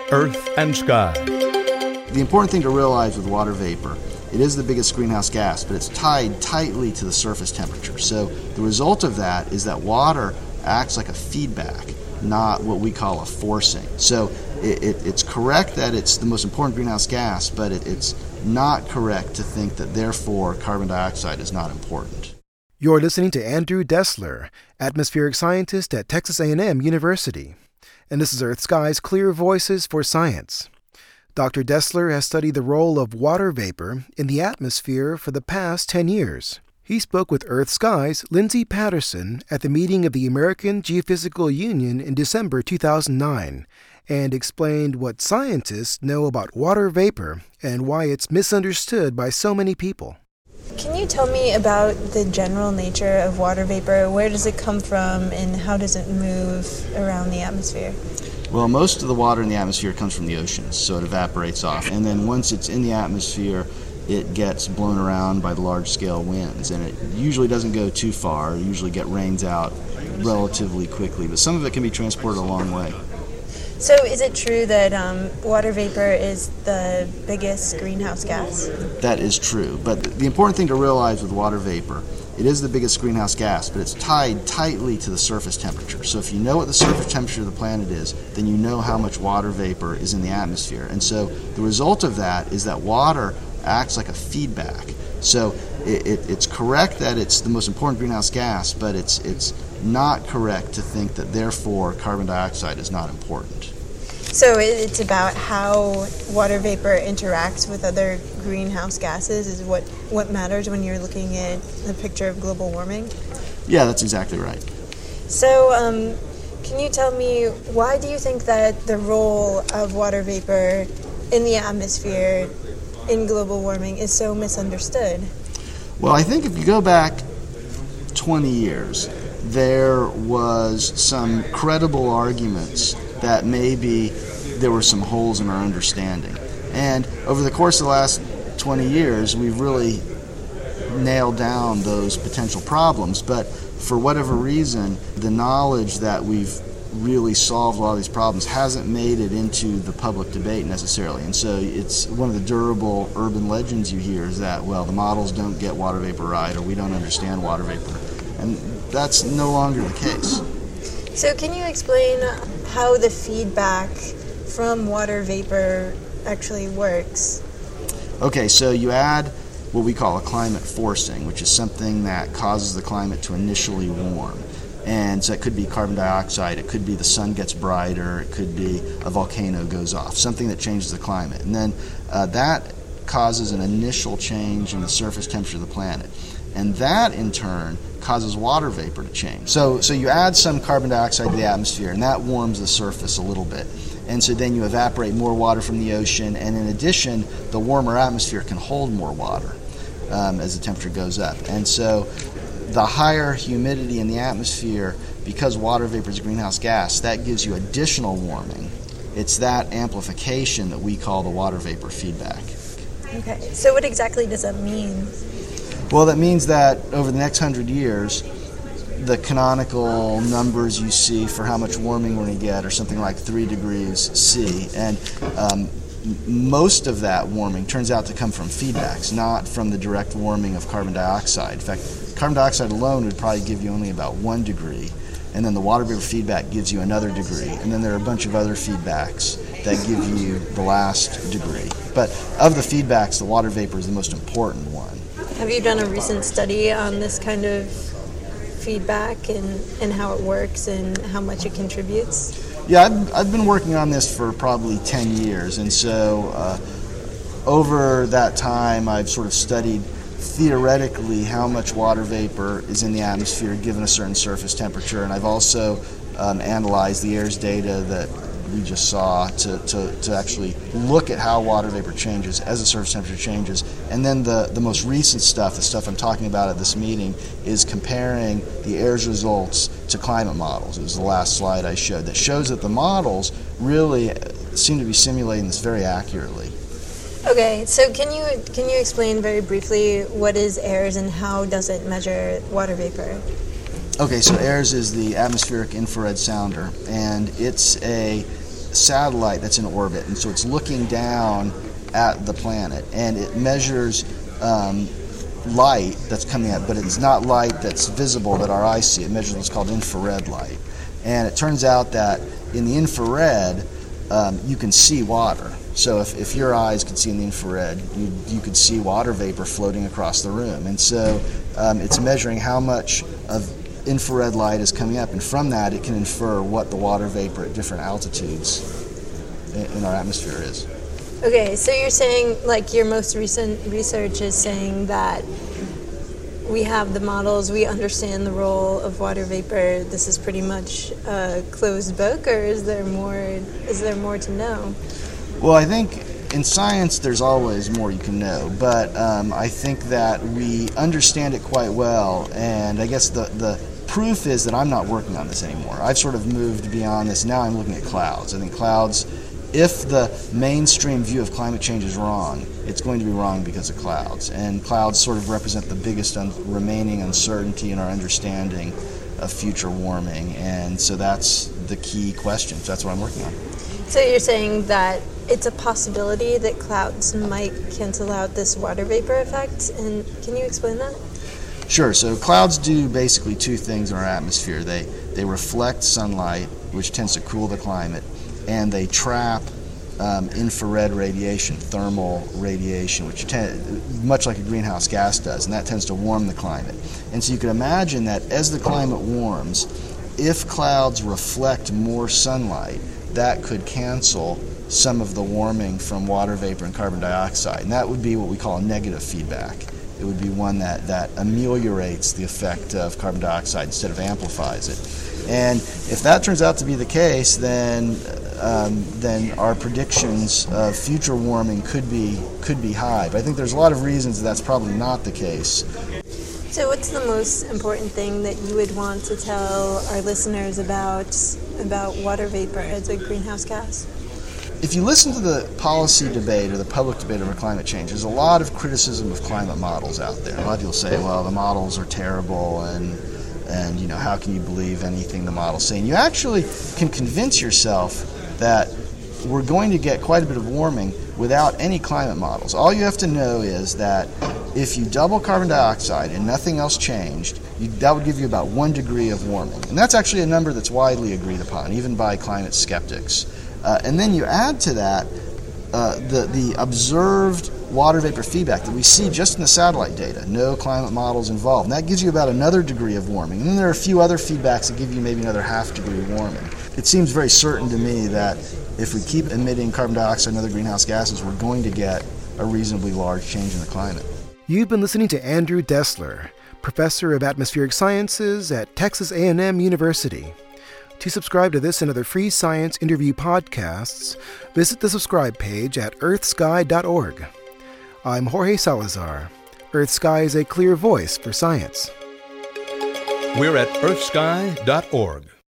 Earth and Sky. The important thing to realize with water vapor, it is the biggest greenhouse gas, but it's tied tightly to the surface temperature. So the result of that is that water acts like a feedback, not what we call a forcing. So it's correct that it's the most important greenhouse gas, but it's not correct to think that therefore carbon dioxide is not important. You're listening to Andrew Dessler, atmospheric scientist at Texas A&M University. And this is Earth Sky's Clear Voices for Science. Dr. Dessler has studied the role of water vapor in the atmosphere for the past 10 years. He spoke with Earth Sky's Lindsay Patterson at the meeting of the American Geophysical Union in December 2009 and explained what scientists know about water vapor and why it's misunderstood by so many people. Can you tell me about the general nature of water vapor? Where does it come from and how does it move around the atmosphere? Well, most of the water in the atmosphere comes from the oceans, so it evaporates off. And then once it's in the atmosphere, it gets blown around by the large-scale winds. And it usually doesn't go too far. It usually rains out relatively quickly. But some of it can be transported a long way. So is it true that water vapor is the biggest greenhouse gas? That is true. But the important thing to realize with water vapor, it is the biggest greenhouse gas, but it's tied tightly to the surface temperature. So if you know what the surface temperature of the planet is, then you know how much water vapor is in the atmosphere. And so the result of that is that water acts like a feedback. So it's correct that it's the most important greenhouse gas, but it's not correct to think that therefore carbon dioxide is not important. So it's about how water vapor interacts with other greenhouse gases is what matters when you're looking at the picture of global warming? Yeah, that's exactly right. So can you tell me, why do you think that the role of water vapor in the atmosphere in global warming is so misunderstood? Well, I think if you go back 20 years, there was some credible arguments that maybe there were some holes in our understanding. And over the course of the last 20 years, we've really nailed down those potential problems. But for whatever reason, the knowledge that we've really solved a lot of these problems hasn't made it into the public debate necessarily. And so it's one of the durable urban legends you hear is that, well, the models don't get water vapor right, or we don't understand water vapor. And that's no longer the case. So can you explain how the feedback from water vapor actually works? Okay, so you add what we call a climate forcing, which is something that causes the climate to initially warm. And so it could be carbon dioxide, it could be the sun gets brighter, it could be a volcano goes off, something that changes the climate. And then that causes an initial change in the surface temperature of the planet. And that, in turn, causes water vapor to change. So you add some carbon dioxide to the atmosphere, and that warms the surface a little bit. And so then you evaporate more water from the ocean, and in addition, the warmer atmosphere can hold more water as the temperature goes up. And so the higher humidity in the atmosphere, because water vapor is a greenhouse gas, that gives you additional warming. It's that amplification that we call the water vapor feedback. Okay, so what exactly does that mean? Well, that means that over the next 100 years, the canonical numbers you see for how much warming we're going to get are something like 3 degrees C. And most of that warming turns out to come from feedbacks, not from the direct warming of carbon dioxide. In fact, carbon dioxide alone would probably give you only about 1 degree. And then the water vapor feedback gives you another degree. And then there are a bunch of other feedbacks that give you the last degree. But of the feedbacks, the water vapor is the most important one. Have you done a recent study on this kind of feedback and how it works and how much it contributes? Yeah, I've been working on this for probably 10 years, and so over that time I've sort of studied theoretically how much water vapor is in the atmosphere given a certain surface temperature, and I've also analyzed the AIRS data that we just saw to actually look at how water vapor changes as the surface temperature changes. And then the most recent stuff, the stuff I'm talking about at this meeting, is comparing the AIRS results to climate models. It was the last slide I showed that shows that the models really seem to be simulating this very accurately. Okay, so can you explain very briefly what is AIRS and how does it measure water vapor? Okay, so AIRS is the atmospheric infrared sounder, and it's a satellite that's in orbit, and so it's looking down at the planet, and it measures light that's coming out, but it's not light that's visible that our eyes see. It measures what's called infrared light. And it turns out that in the infrared, you can see water. So if your eyes could see in the infrared, you could see water vapor floating across the room. And so it's measuring how much of infrared light is coming up, and from that it can infer what the water vapor at different altitudes in our atmosphere is. Okay, so you're saying, like, your most recent research is saying that we have the models, we understand the role of water vapor. This is pretty much a closed book, or is there more to know? Well, I think in science there's always more you can know, but I think that we understand it quite well, and I guess the proof is that I'm not working on this anymore. I've sort of moved beyond this. Now I'm looking at clouds. I think clouds, if the mainstream view of climate change is wrong, it's going to be wrong because of clouds. And clouds sort of represent the biggest remaining uncertainty in our understanding of future warming. And so that's the key question. So that's what I'm working on. So you're saying that it's a possibility that clouds might cancel out this water vapor effect? And can you explain that? Sure. So clouds do basically two things in our atmosphere. They reflect sunlight, which tends to cool the climate, and they trap infrared radiation, thermal radiation, which much like a greenhouse gas does, and that tends to warm the climate. And so you can imagine that as the climate warms, if clouds reflect more sunlight, that could cancel some of the warming from water vapor and carbon dioxide, and that would be what we call a negative feedback. It would be one that ameliorates the effect of carbon dioxide instead of amplifies it. And if that turns out to be the case, then our predictions of future warming could be high. But I think there's a lot of reasons that's probably not the case. So what's the most important thing that you would want to tell our listeners about water vapor as a greenhouse gas? If you listen to the policy debate or the public debate over climate change, there's a lot of criticism of climate models out there. A lot of people say, well, the models are terrible, and how can you believe anything the models say? And you actually can convince yourself that we're going to get quite a bit of warming without any climate models. All you have to know is that if you double carbon dioxide and nothing else changed, that would give you about 1 degree of warming. And that's actually a number that's widely agreed upon, even by climate skeptics. And then you add to that the observed water vapor feedback that we see just in the satellite data, no climate models involved. And that gives you about another degree of warming. And then there are a few other feedbacks that give you maybe another half degree warming. It seems very certain to me that if we keep emitting carbon dioxide and other greenhouse gases, we're going to get a reasonably large change in the climate. You've been listening to Andrew Dessler, Professor of Atmospheric Sciences at Texas A&M University. To subscribe to this and other free science interview podcasts, visit the subscribe page at earthsky.org. I'm Jorge Salazar. EarthSky is a clear voice for science. We're at earthsky.org.